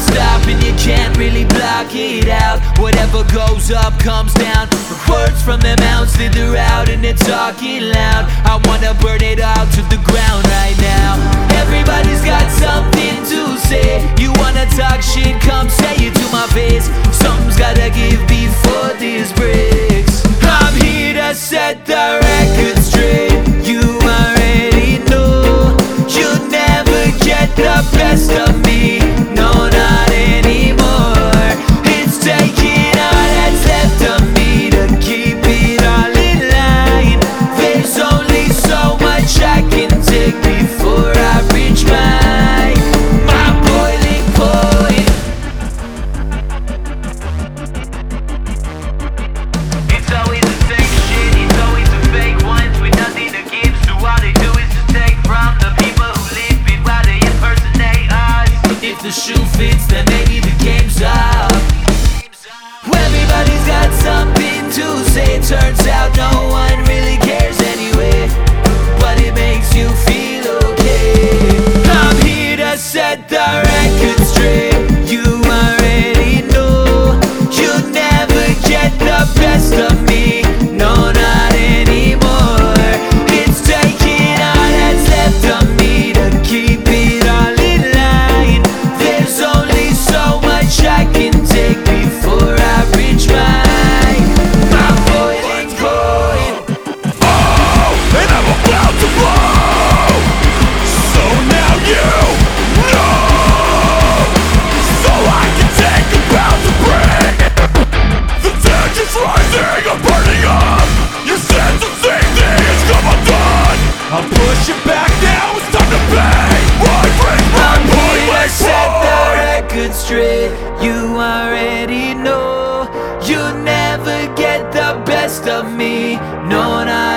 stop and you can't really block it out. Whatever goes up comes down. The words from their mouths slither out and they're talking loud. I wanna burn it all to the ground right now. Everybody's got something to say. You wanna talk shit, come say it to my face. Something's gotta give before this breaks. I'm here to set the record straight. You already know you'll never get the best of me. No, not anymore. It's taking all that's left of me to keep it all in line. There's only so much I can take before I reach my boiling point. It's always the same shit, it's always the fake ones with nothing to give, so all they do is just take from the people who live it while they impersonate us. If the shoe fits, then maybe the game's up. Everybody's got something to say. Turns out no one really cares anyway, but it makes you feel okay. I'm here to set the record straight. You already know you'll never get the best of me. No, not anymore. It's taking all that's left of me to keep it all in line. There's only so much I can take before I reach my boiling point. And I'm about to blow. So now you know. So I can take about to break. The tension's rising, I'm burning up. You said the same thing, it's come undone. I'm pushing back now, it's time to pay. I'm here to set the record straight. You already know you'll never get the best of me. No, not